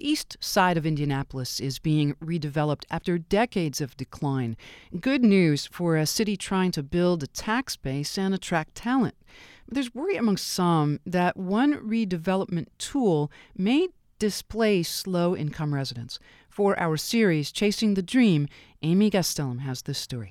east side of Indianapolis is being redeveloped after decades of decline. Good news for a city trying to build a tax base and attract talent. But there's worry among some that one redevelopment tool may displace low-income residents. For our series, Chasing the Dream, Amy Gastelum has this story.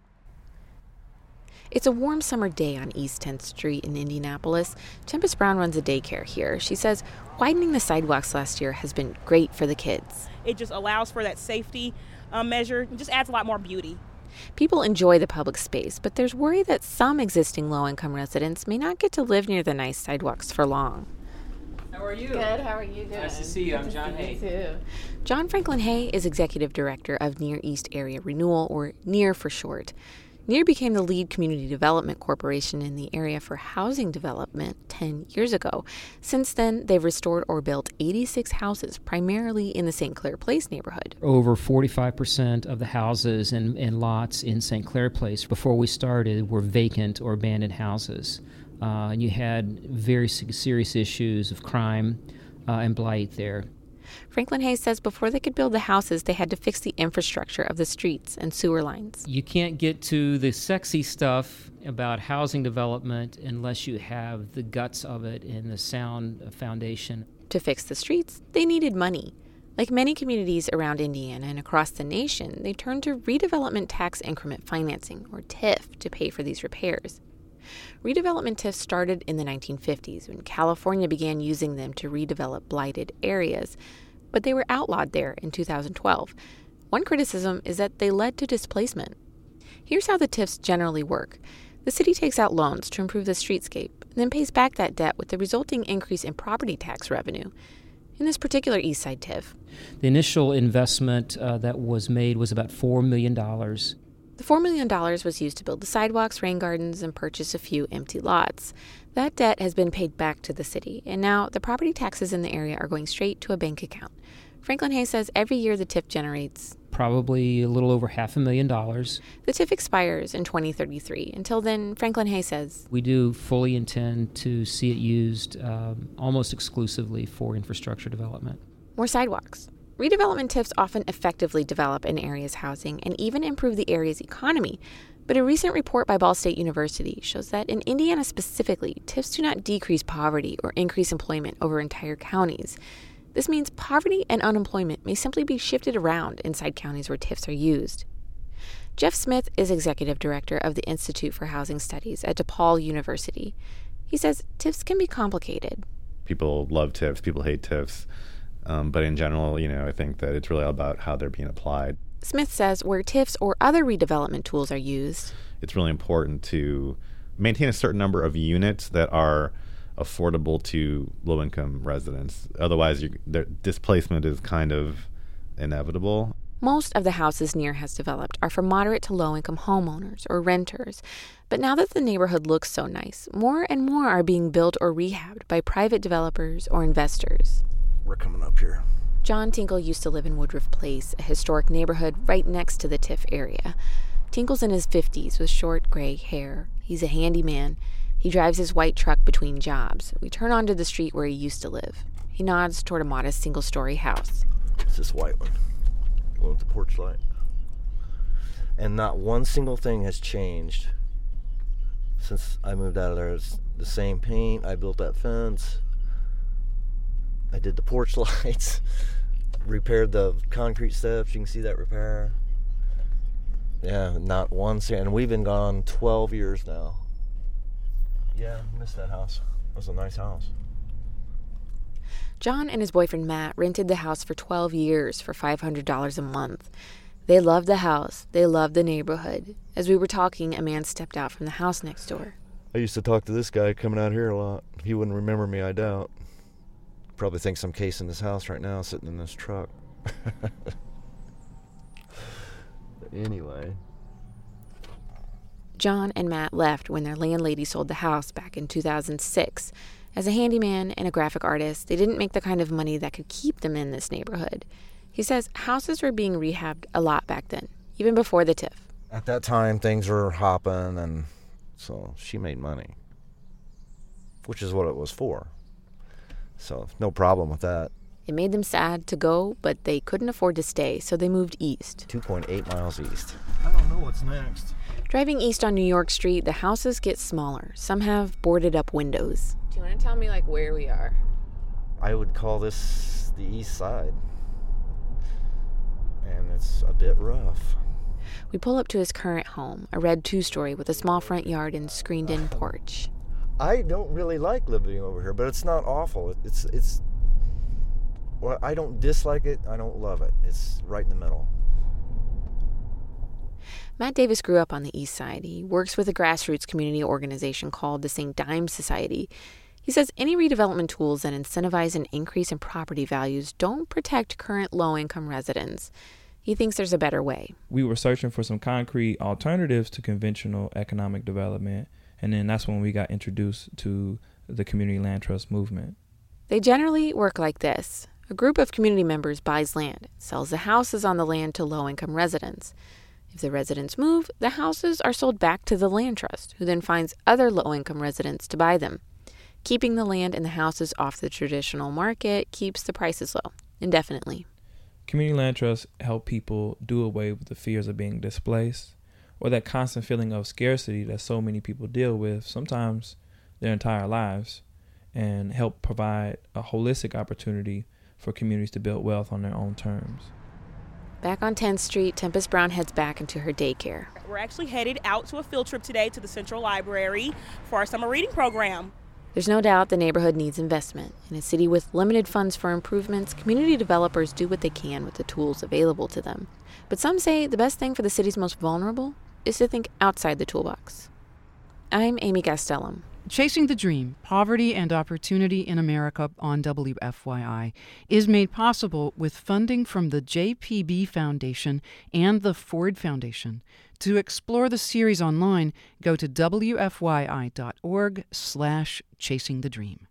It's a warm summer day on East 10th Street in Indianapolis. Tempest Brown runs a daycare here. She says widening the sidewalks last year has been great for the kids. It just allows for that safety measure. It just adds a lot more beauty. People enjoy the public space, but there's worry that some existing low-income residents may not get to live near the nice sidewalks for long. How are you? Good. How are you doing? Nice to see you. I'm John Hay. Too. John Franklin Hay is Executive Director of Near East Area Renewal, or NEAR for short. NEAR became the lead community development corporation in the area for housing development 10 years ago. Since then, they've restored or built 86 houses, primarily in the St. Clair Place neighborhood. Over 45% of the houses and lots in St. Clair Place before we started were vacant or abandoned houses. You had very serious issues of crime and blight there. Franklin Hayes says before they could build the houses, they had to fix the infrastructure of the streets and sewer lines. You can't get to the sexy stuff about housing development unless you have the guts of it and the sound foundation. To fix the streets, they needed money. Like many communities around Indiana and across the nation, they turned to redevelopment tax increment financing, or TIF, to pay for these repairs. Redevelopment TIFs started in the 1950s when California began using them to redevelop blighted areas, but they were outlawed there in 2012. One criticism is that they led to displacement. Here's how the TIFs generally work. The city takes out loans to improve the streetscape and then pays back that debt with the resulting increase in property tax revenue. In this particular East Side TIF, the initial investment that was made was about $4 million. The $4 million was used to build the sidewalks, rain gardens, and purchase a few empty lots. That debt has been paid back to the city, and now the property taxes in the area are going straight to a bank account. Franklin Hayes says every year the TIF generates probably a little over $500,000. The TIF expires in 2033. Until then, Franklin Hayes says, we do fully intend to see it used almost exclusively for infrastructure development. More sidewalks. Redevelopment TIFs often effectively develop an area's housing and even improve the area's economy. But a recent report by Ball State University shows that in Indiana specifically, TIFs do not decrease poverty or increase employment over entire counties. This means poverty and unemployment may simply be shifted around inside counties where TIFs are used. Jeff Smith is executive director of the Institute for Housing Studies at DePaul University. He says TIFs can be complicated. People love TIFs, people hate TIFs. But in general, I think that it's really all about how they're being applied. Smith says where TIFs or other redevelopment tools are used, it's really important to maintain a certain number of units that are affordable to low-income residents. Otherwise, their displacement is kind of inevitable. Most of the houses NEAR has developed are for moderate to low-income homeowners or renters. But now that the neighborhood looks so nice, more and more are being built or rehabbed by private developers or investors. We're coming up here. John Tinkle used to live in Woodruff Place, a historic neighborhood right next to the TIF area. Tinkle's in his 50s with short gray hair. He's a handyman. He drives his white truck between jobs. We turn onto the street where he used to live. He nods toward a modest single-story house. It's this white one. The one with the porch light. And not one single thing has changed since I moved out of there. It's the same paint. I built that fence. I did the porch lights, repaired the concrete steps. You can see that repair. Yeah, not one cent. And we've been gone 12 years now. Yeah, I missed that house. It was a nice house. John and his boyfriend Matt rented the house for 12 years for $500 a month. They loved the house. They loved the neighborhood. As we were talking, a man stepped out from the house next door. I used to talk to this guy coming out here a lot. He wouldn't remember me, I doubt. Probably thinks I'm casing this house right now, sitting in this truck. Anyway. John and Matt left when their landlady sold the house back in 2006. As a handyman and a graphic artist, they didn't make the kind of money that could keep them in this neighborhood. He says houses were being rehabbed a lot back then, even before the TIF. At that time, things were hopping, and so she made money, which is what it was for. So no problem with that. It made them sad to go, but they couldn't afford to stay, so they moved east. 2.8 miles east. I don't know what's next. Driving east on New York Street, the houses get smaller. Some have boarded up windows. Do you want to tell me, where we are? I would call this the east side. And it's a bit rough. We pull up to his current home, a red 2-story with a small front yard and screened-in porch. I don't really like living over here, but it's not awful. Well, I don't dislike it. I don't love it. It's right in the middle. Matt Davis grew up on the east side. He works with a grassroots community organization called the St. Dimes Society. He says any redevelopment tools that incentivize an increase in property values don't protect current low-income residents. He thinks there's a better way. We were searching for some concrete alternatives to conventional economic development, and then that's when we got introduced to the Community Land Trust movement. They generally work like this. A group of community members buys land, sells the houses on the land to low-income residents. If the residents move, the houses are sold back to the land trust, who then finds other low-income residents to buy them. Keeping the land and the houses off the traditional market keeps the prices low, indefinitely. Community land trusts help people do away with the fears of being displaced or that constant feeling of scarcity that so many people deal with, sometimes their entire lives, and help provide a holistic opportunity for communities to build wealth on their own terms. Back on 10th Street, Tempest Brown heads back into her daycare. We're actually headed out to a field trip today to the Central Library for our summer reading program. There's no doubt the neighborhood needs investment. In a city with limited funds for improvements, community developers do what they can with the tools available to them. But some say the best thing for the city's most vulnerable is to think outside the toolbox. I'm Amy Gastelum. Chasing the Dream, Poverty and Opportunity in America on WFYI is made possible with funding from the JPB Foundation and the Ford Foundation. To explore the series online, go to WFYI.org/chasingthedream.